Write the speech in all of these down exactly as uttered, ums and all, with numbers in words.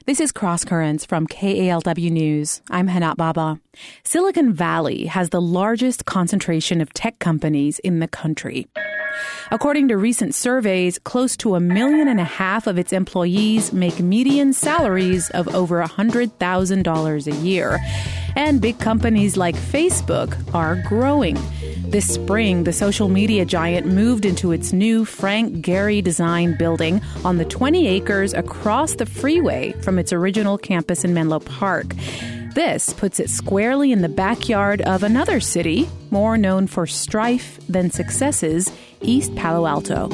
This is Cross Currents from K A L W News. I'm Hanat Baba. Silicon Valley has the largest concentration of tech companies in the country. According to recent surveys, close to a million and a half of its employees make median salaries of over one hundred thousand dollars a year. And big companies like Facebook are growing. This spring, the social media giant moved into its new Frank Gehry design building on the twenty acres across the freeway from its original campus in Menlo Park. This puts it squarely in the backyard of another city, more known for strife than successes, East Palo Alto.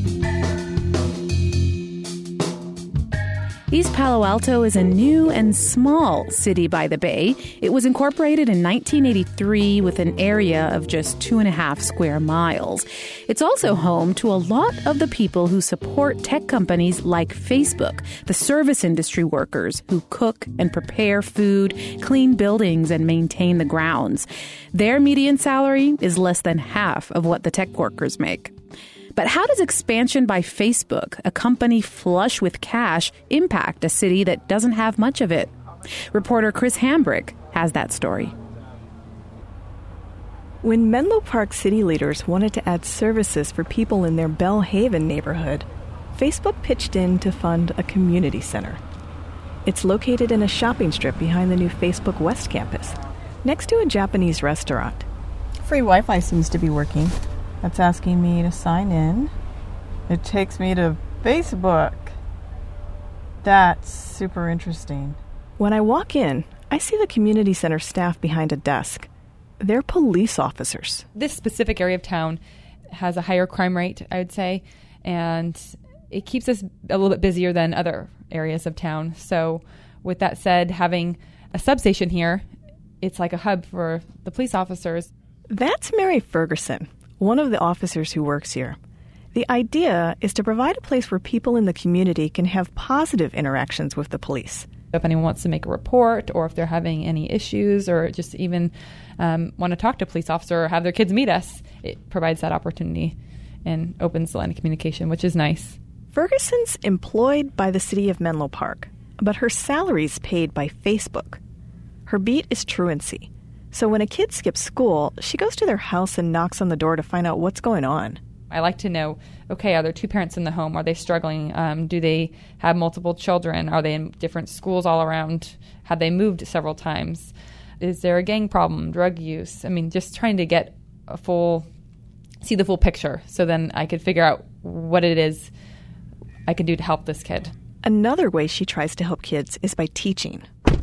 East Palo Alto is a new and small city by the bay. It was incorporated in nineteen eighty-three with an area of just two and a half square miles. It's also home to a lot of the people who support tech companies like Facebook, the service industry workers who cook and prepare food, clean buildings, and maintain the grounds. Their median salary is less than half of what the tech workers make. But how does expansion by Facebook, a company flush with cash, impact a city that doesn't have much of it? Reporter Chris Hambrick has that story. When Menlo Park city leaders wanted to add services for people in their Belhaven neighborhood, Facebook pitched in to fund a community center. It's located in a shopping strip behind the new Facebook West campus, next to a Japanese restaurant. Free Wi-Fi seems to be working. That's asking me to sign in. It takes me to Facebook. That's super interesting. When I walk in, I see the community center staff behind a desk. They're police officers. This specific area of town has a higher crime rate, I would say, and it keeps us a little bit busier than other areas of town. So with that said, having a substation here, it's like a hub for the police officers. That's Mary Ferguson, one of the officers who works here. The idea is to provide a place where people in the community can have positive interactions with the police. If anyone wants to make a report, or if they're having any issues, or just even um, want to talk to a police officer or have their kids meet us, it provides that opportunity and opens the line of communication, which is nice. Ferguson's employed by the city of Menlo Park, but her salary's paid by Facebook. Her beat is truancy. So when a kid skips school, she goes to their house and knocks on the door to find out what's going on. I like to know, okay, are there two parents in the home? Are they struggling? Um, do they have multiple children? Are they in different schools all around? Have they moved several times? Is there a gang problem, drug use? I mean, just trying to get a full, see the full picture, so then I could figure out what it is I can do to help this kid. Another way she tries to help kids is by teaching.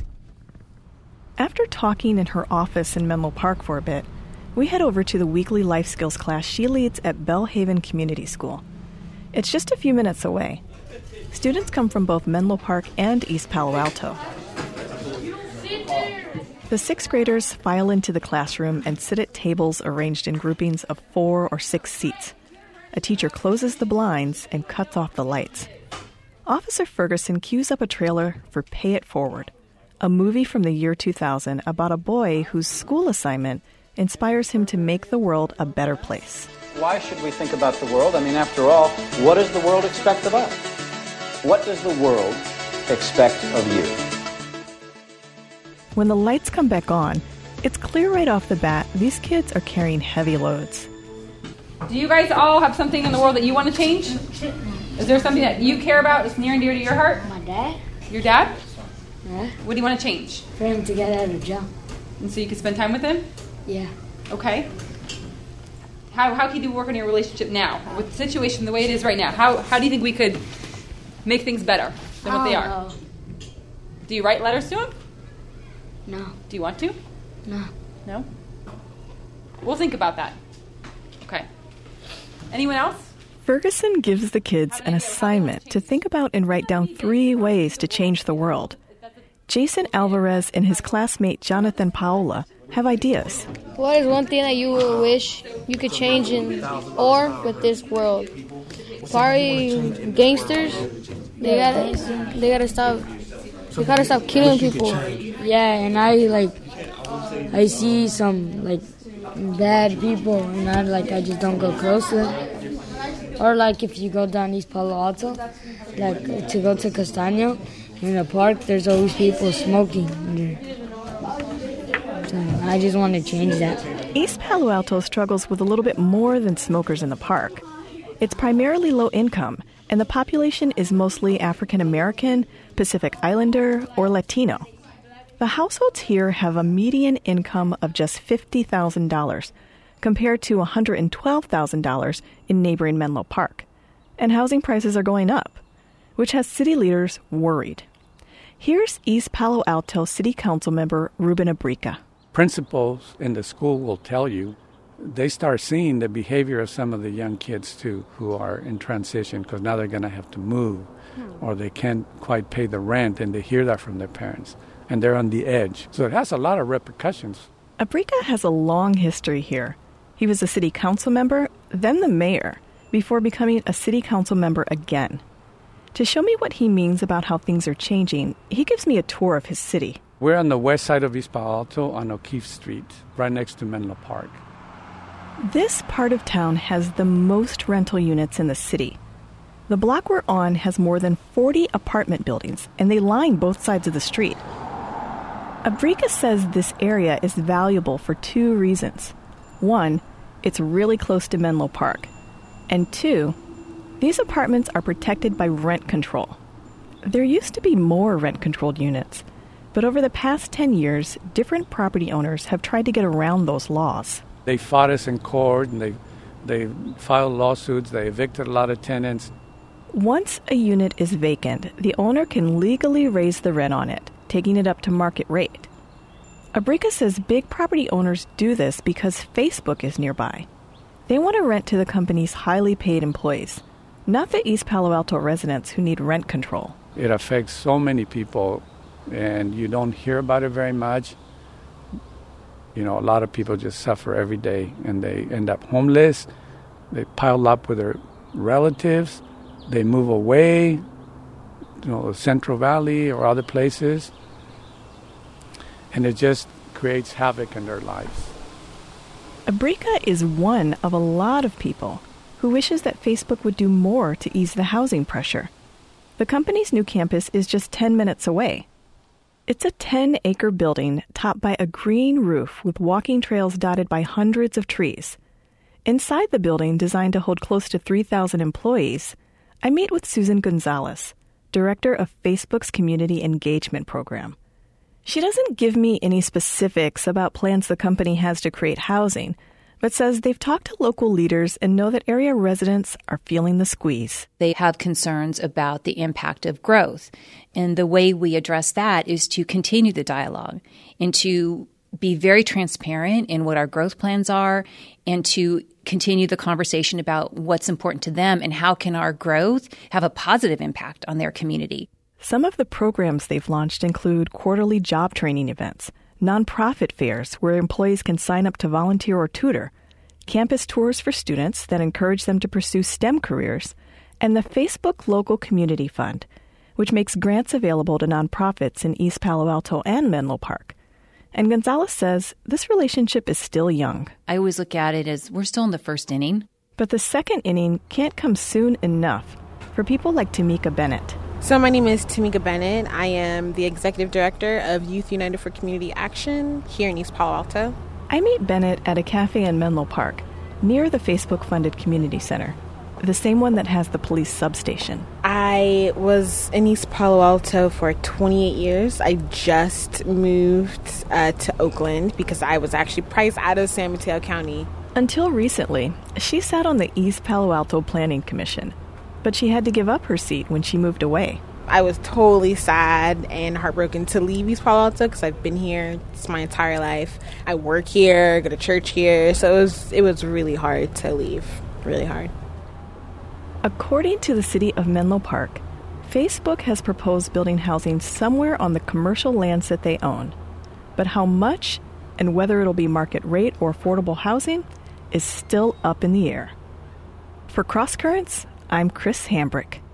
After talking in her office in Menlo Park for a bit, we head over to the weekly life skills class she leads at Belhaven Community School. It's just a few minutes away. Students come from both Menlo Park and East Palo Alto. The sixth graders file into the classroom and sit at tables arranged in groupings of four or six seats. A teacher closes the blinds and cuts off the lights. Officer Ferguson cues up a trailer for Pay It Forward, a movie from the year two thousand about a boy whose school assignment inspires him to make the world a better place. Why should we think about the world? I mean, after all, what does the world expect of us? What does the world expect of you? When the lights come back on, it's clear right off the bat these kids are carrying heavy loads. Do you guys all have something in the world that you want to change? Is there something that you care about that's near and dear to your heart? My dad. Your dad? Yeah. What do you want to change? For him to get out of jail. And so you can spend time with him? Yeah. Okay. How how can you work on your relationship now? With the situation the way it is right now, how how do you think we could make things better than what they are? Know. Do you write letters to him? No. Do you want to? No. No? We'll think about that. Okay. Anyone else? Ferguson gives the kids an assignment to think about and write down three ways to change the world. Jason Alvarez and his classmate Jonathan Paola have ideas. What is one thing that you would wish you could change in or with this world? Probably gangsters. They gotta, they gotta stop. They gotta stop killing people. Yeah, and I like, I see some like bad people, and I like I just don't go close to them. Or like if you go down East Palo Alto, like to go to Castaño, in the park, there's always people smoking. So I just want to change that. East Palo Alto struggles with a little bit more than smokers in the park. It's primarily low income, and the population is mostly African American, Pacific Islander, or Latino. The households here have a median income of just fifty thousand dollars, compared to one hundred twelve thousand dollars in neighboring Menlo Park. And housing prices are going up, which has city leaders worried. Here's East Palo Alto City Council member Ruben Abrica. Principals in the school will tell you they start seeing the behavior of some of the young kids, too, who are in transition because now they're going to have to move or they can't quite pay the rent, and they hear that from their parents, and they're on the edge. So it has a lot of repercussions. Abrica has a long history here. He was a city council member, then the mayor, before becoming a city council member again. To show me what he means about how things are changing, he gives me a tour of his city. We're on the west side of East Palo Alto on O'Keefe Street, right next to Menlo Park. This part of town has the most rental units in the city. The block we're on has more than forty apartment buildings, and they line both sides of the street. Abrica says this area is valuable for two reasons. One, it's really close to Menlo Park. And two, these apartments are protected by rent control. There used to be more rent-controlled units, but over the past ten years, different property owners have tried to get around those laws. They fought us in court, and they, they filed lawsuits. They evicted a lot of tenants. Once a unit is vacant, the owner can legally raise the rent on it, taking it up to market rate. Abrica says big property owners do this because Facebook is nearby. They want to rent to the company's highly paid employees, not the East Palo Alto residents who need rent control. It affects so many people, and you don't hear about it very much. You know, a lot of people just suffer every day, and they end up homeless. They pile up with their relatives. They move away, you know, Central Valley or other places, and it just creates havoc in their lives. Abrica is one of a lot of people who wishes that Facebook would do more to ease the housing pressure. The company's new campus is just ten minutes away. It's a ten-acre building topped by a green roof with walking trails dotted by hundreds of trees. Inside the building, designed to hold close to three thousand employees, I meet with Susan Gonzalez, director of Facebook's Community Engagement Program. She doesn't give me any specifics about plans the company has to create housing, but says they've talked to local leaders and know that area residents are feeling the squeeze. They have concerns about the impact of growth. And the way we address that is to continue the dialogue and to be very transparent in what our growth plans are and to continue the conversation about what's important to them and how can our growth have a positive impact on their community. Some of the programs they've launched include quarterly job training events, nonprofit fairs where employees can sign up to volunteer or tutor, campus tours for students that encourage them to pursue STEM careers, and the Facebook Local Community Fund, which makes grants available to nonprofits in East Palo Alto and Menlo Park. And Gonzalez says this relationship is still young. I always look at it as we're still in the first inning. But the second inning can't come soon enough for people like Tamika Bennett. So my name is Tamika Bennett. I am the Executive Director of Youth United for Community Action here in East Palo Alto. I meet Bennett at a cafe in Menlo Park, near the Facebook-funded community center, the same one that has the police substation. I was in East Palo Alto for twenty-eight years. I just moved uh, to Oakland because I was actually priced out of San Mateo County. Until recently, she sat on the East Palo Alto Planning Commission, but she had to give up her seat when she moved away. I was totally sad and heartbroken to leave East Palo Alto because I've been here my entire life. I work here, go to church here, so it was it was really hard to leave, really hard. According to the city of Menlo Park, Facebook has proposed building housing somewhere on the commercial lands that they own. But how much and whether it'll be market rate or affordable housing is still up in the air. For Cross Currents, I'm Chris Hambrick.